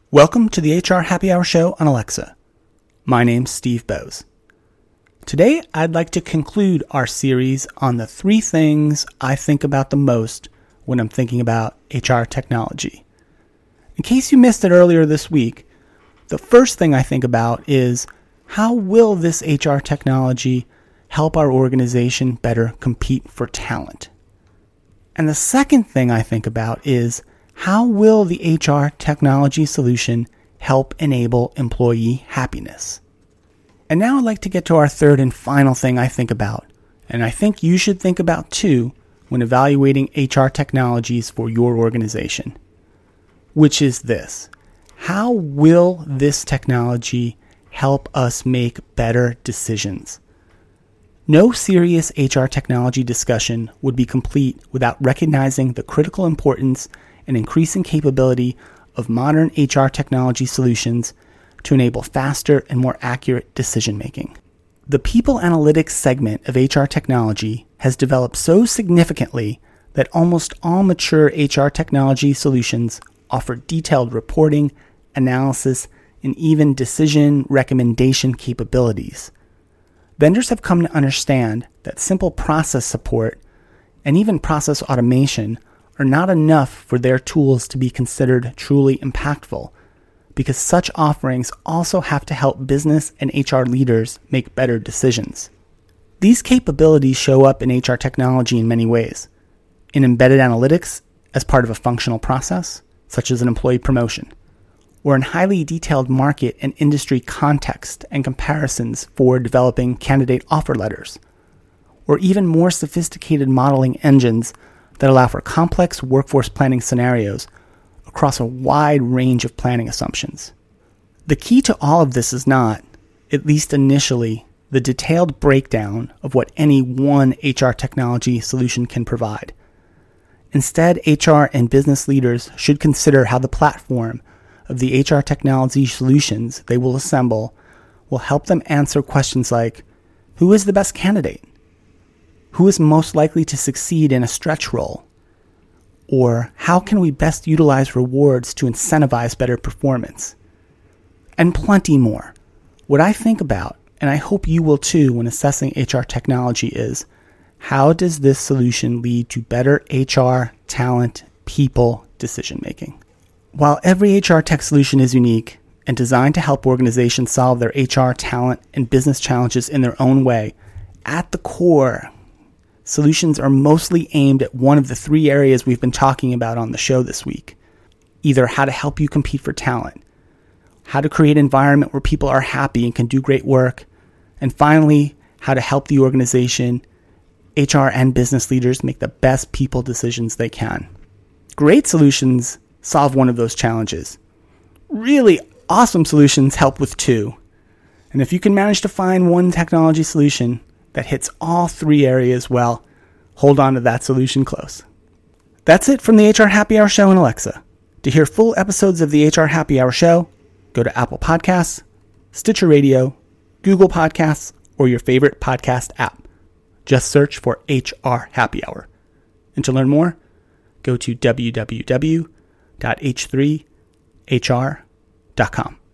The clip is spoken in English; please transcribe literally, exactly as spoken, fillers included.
Welcome to the H R Happy Hour Show on Alexa. My name's Steve Bowes. Today, I'd like to conclude our series on the three things I think about the most when I'm thinking about H R technology. In case you missed it earlier this week, the first thing I think about is how will this H R technology help our organization better compete for talent? And the second thing I think about is how will the H R technology solution help enable employee happiness? And now I'd like to get to our third and final thing I think about, and I think you should think about too when evaluating H R technologies for your organization, which is this. How will this technology help us make better decisions? No serious H R technology discussion would be complete without recognizing the critical importance and increasing capability of modern H R technology solutions to enable faster and more accurate decision-making. The people analytics segment of H R technology has developed so significantly that almost all mature H R technology solutions offer detailed reporting, analysis, and even decision recommendation capabilities. Vendors have come to understand that simple process support and even process automation are not enough for their tools to be considered truly impactful, because such offerings also have to help business and H R leaders make better decisions. These capabilities show up in H R technology in many ways. In embedded analytics as part of a functional process, such as an employee promotion, or in highly detailed market and industry context and comparisons for developing candidate offer letters, or even more sophisticated modeling engines that allow for complex workforce planning scenarios across a wide range of planning assumptions. The key to all of this is not, at least initially, the detailed breakdown of what any one H R technology solution can provide. Instead, H R and business leaders should consider how the platform of the H R technology solutions they will assemble will help them answer questions like, who is the best candidate? Who is most likely to succeed in a stretch role? Or how can we best utilize rewards to incentivize better performance? And plenty more. What I think about, and I hope you will too when assessing H R technology, is how does this solution lead to better H R, talent, people decision making? While every H R tech solution is unique and designed to help organizations solve their H R, talent, and business challenges in their own way, at the core, solutions are mostly aimed at one of the three areas we've been talking about on the show this week. Either how to help you compete for talent, how to create an environment where people are happy and can do great work, and finally, how to help the organization, H R and business leaders make the best people decisions they can. Great solutions solve one of those challenges. Really awesome solutions help with two. And if you can manage to find one technology solution that hits all three areas well, hold on to that solution close. That's it from the H R Happy Hour Show in Alexa. To hear full episodes of the H R Happy Hour Show, go to Apple Podcasts, Stitcher Radio, Google Podcasts, or your favorite podcast app. Just search for H R Happy Hour. And to learn more, go to w w w dot h three h r dot com.